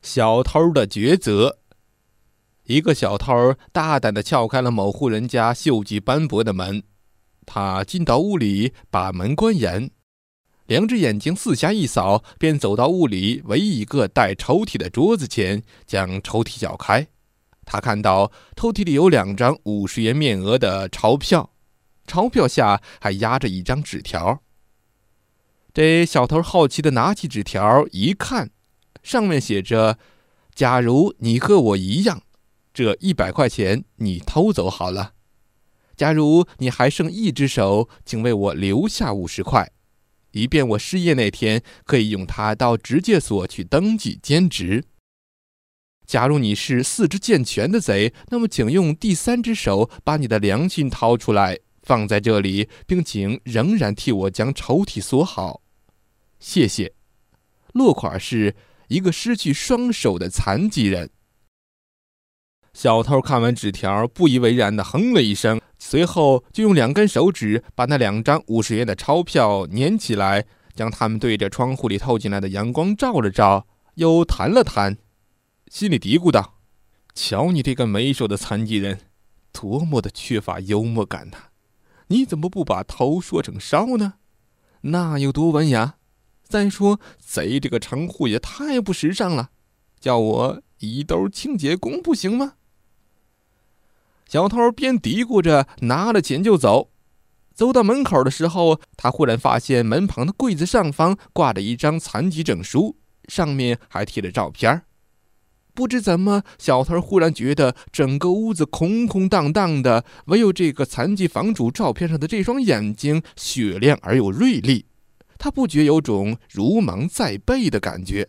小偷的抉择。一个小偷大胆地撬开了某户人家锈迹斑驳的门，他进到屋里，把门关严，两只眼睛四下一扫，便走到屋里唯一一个带抽屉的桌子前，将抽屉撬开。他看到抽屉里有2张50元面额的钞票，钞票下还压着一张纸条。这小偷好奇地拿起纸条一看，上面写着：假如你和我一样，这100块钱你偷走好了。假如你还剩一只手，请为我留下50块，以便我失业那天可以用它到直戒所去登记兼职。假如你是4肢健全的贼，那么请用第3只手把你的良心掏出来，放在这里，并请仍然替我将抽屉锁好。谢谢。落款是一个失去双手的残疾人。小偷看完纸条，不以为然地哼了一声，随后就用2根手指把那2张50元的钞票粘起来，将它们对着窗户里透进来的阳光照了照，又弹了弹，心里嘀咕道：瞧你这个没手的残疾人，多么的缺乏幽默感呐！你怎么不把偷说成烧呢？那有多文雅？再说贼这个称呼也太不时尚了，叫我一兜清洁工不行吗？小偷边嘀咕着拿了钱就走。走到门口的时候，他忽然发现门旁的柜子上方挂着一张残疾证书，上面还贴着照片。不知怎么，小偷忽然觉得整个屋子空空荡荡的，唯有这个残疾房主照片上的这双眼睛雪亮而又锐利，他不觉有种如芒在背的感觉。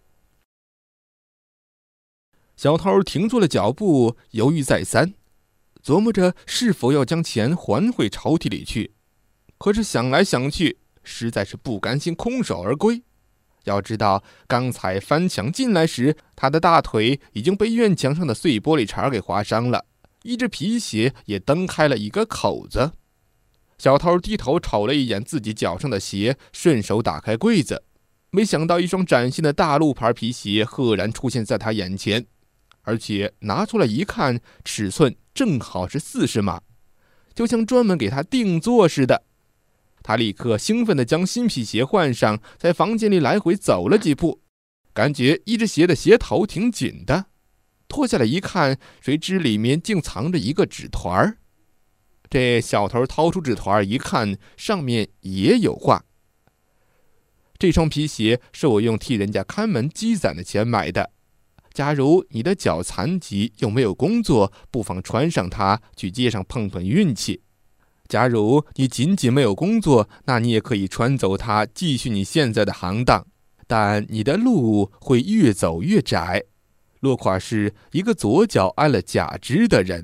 小偷停住了脚步，犹豫再三，琢磨着是否要将钱还回抽屉里去，可是想来想去，实在是不甘心空手而归。要知道，刚才翻墙进来时，他的大腿已经被院墙上的碎玻璃碴给划伤了，一只皮鞋也蹬开了一个口子。小偷低头瞅了一眼自己脚上的鞋，顺手打开柜子，没想到一双崭新的大陆牌皮鞋赫然出现在他眼前，而且拿出来一看，尺寸正好是40码，就像专门给他定做似的。他立刻兴奋地将新皮鞋换上，在房间里来回走了几步，感觉一只鞋的鞋头挺紧的，脱下来一看，谁知里面竟藏着一个纸团。这小偷掏出纸团一看，上面也有话：这双皮鞋是我用替人家看门积攒的钱买的，假如你的脚残疾又没有工作，不妨穿上它去街上碰碰运气。假如你仅仅没有工作，那你也可以穿走它，继续你现在的行当，但你的路会越走越窄。落款是一个左脚安了假肢的人。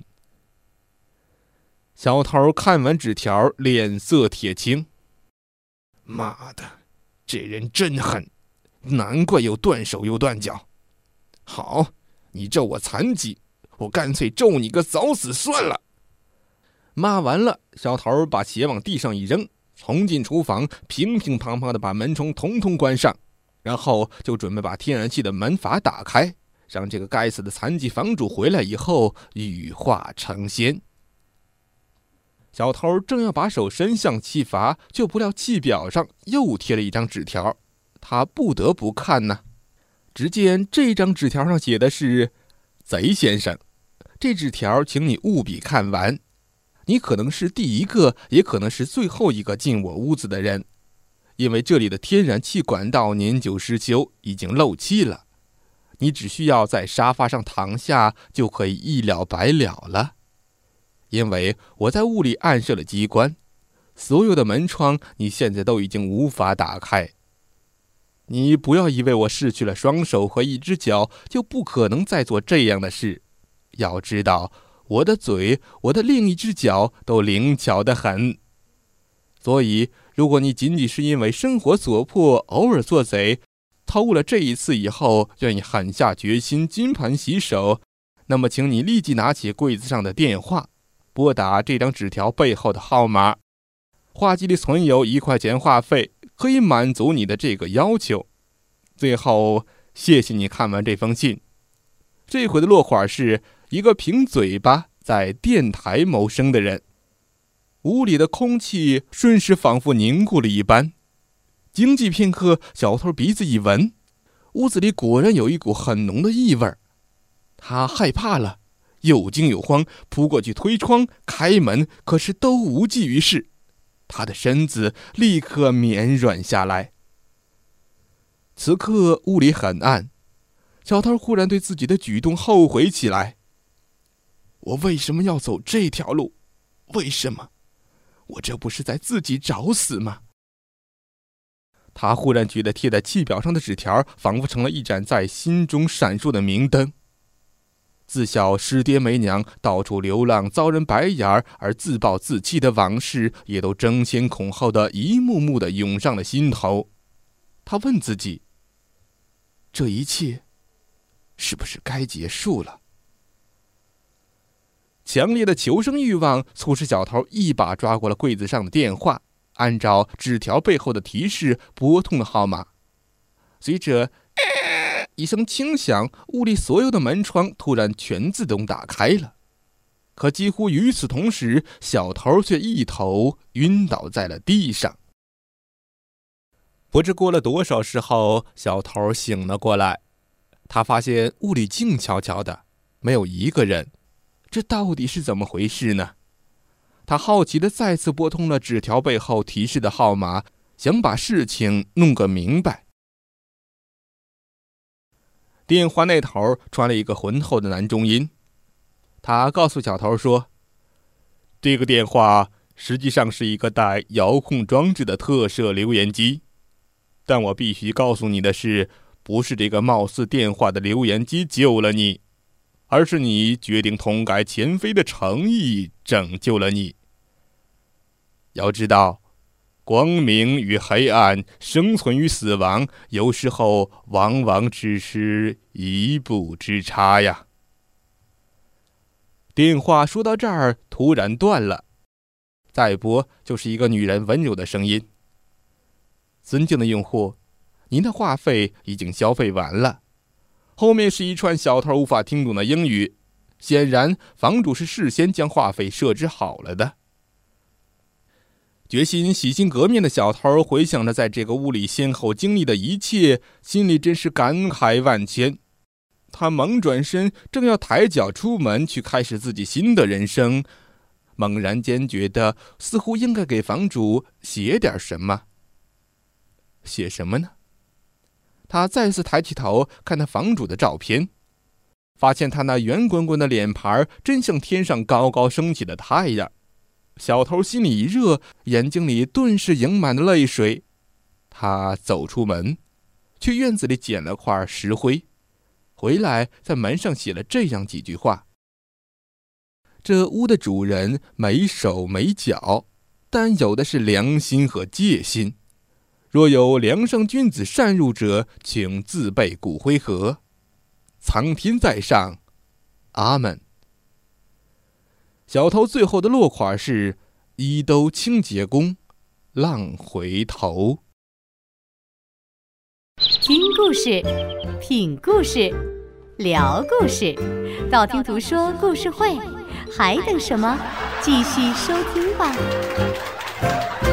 小偷看完纸条，脸色铁青。妈的，这人真狠，难怪又断手又断脚。好，你咒我残疾，我干脆咒你个早死算了。骂完了，小偷把鞋往地上一扔，冲进厨房，乒乒乓乓地把门窗统统关上，然后就准备把天然气的门阀打开，让这个该死的残疾房主回来以后羽化成仙。小偷正要把手伸向气阀，就不料气表上又贴了一张纸条，他不得不看呢。只见这张纸条上写的是：贼先生，这纸条请你务必看完。你可能是第一个，也可能是最后一个进我屋子的人，因为这里的天然气管道年久失修，已经漏气了。你只需要在沙发上躺下，就可以一了百了了。因为我在屋里暗设了机关，所有的门窗你现在都已经无法打开。你不要以为我失去了双手和一只脚，就不可能再做这样的事。要知道，我的嘴，我的另一只脚都灵巧得很。所以，如果你仅仅是因为生活所迫，偶尔做贼，偷了这一次以后，愿意狠下决心金盆洗手，那么请你立即拿起柜子上的电话，拨打这张纸条背后的号码。话机里存有1块钱话费，可以满足你的这个要求。最后， 谢谢你看完这封信。这回的落款是一个凭嘴巴在电台谋生的人。屋里的空气瞬时仿佛凝固了一般。经济片刻，小偷鼻子一闻，屋子里果然有一股很浓的异味。他害怕了，又惊又慌，扑过去推窗开门，可是都无济于事。他的身子立刻绵软下来。此刻屋里很暗，小偷忽然对自己的举动后悔起来。我为什么要走这条路？为什么？我这不是在自己找死吗？他忽然觉得贴在气表上的纸条仿佛成了一盏在心中闪烁的明灯。自小失爹没娘，到处流浪，遭人白眼而自暴自弃的往事也都争先恐后的一幕幕的涌上了心头。他问自己，这一切是不是该结束了？强烈的求生欲望促使小偷一把抓过了柜子上的电话，按照纸条背后的提示拨通了号码。随着一声轻响，屋里所有的门窗突然全自动打开了。可几乎与此同时，小偷却一头晕倒在了地上。不知过了多少时后，小偷醒了过来。他发现屋里静悄悄的，没有一个人。这到底是怎么回事呢？他好奇地再次拨通了纸条背后提示的号码，想把事情弄个明白。电话那头传来一个浑厚的男中音，他告诉小偷说，这个电话实际上是一个带遥控装置的特摄留言机，但我必须告诉你的是，不是这个貌似电话的留言机救了你，而是你决定痛改前非的诚意拯救了你。要知道，光明与黑暗，生存与死亡，有时候往往只是一步之差呀。电话说到这儿突然断了，再拨就是一个女人温柔的声音，尊敬的用户，您的话费已经消费完了。后面是一串小偷无法听懂的英语，显然房主是事先将话费设置好了的。决心洗心革面的小偷回想着在这个屋里先后经历的一切，心里真是感慨万千。他猛转身，正要抬脚出门去开始自己新的人生，猛然间觉得似乎应该给房主写点什么。写什么呢？他再次抬起头看他房主的照片，发现他那圆滚滚的脸盘真像天上高高升起的太阳。小偷心里一热，眼睛里顿时盈满了泪水。他走出门，去院子里捡了块石灰，回来在门上写了这样几句话：这屋的主人没手没脚，但有的是良心和戒心。若有梁上君子擅入者，请自备骨灰盒。苍天在上，阿门。小偷最后的落款是伊都清洁工，浪回头。 听故事，品故事，聊故事，道听途说故事会，还等什么？继续收听吧。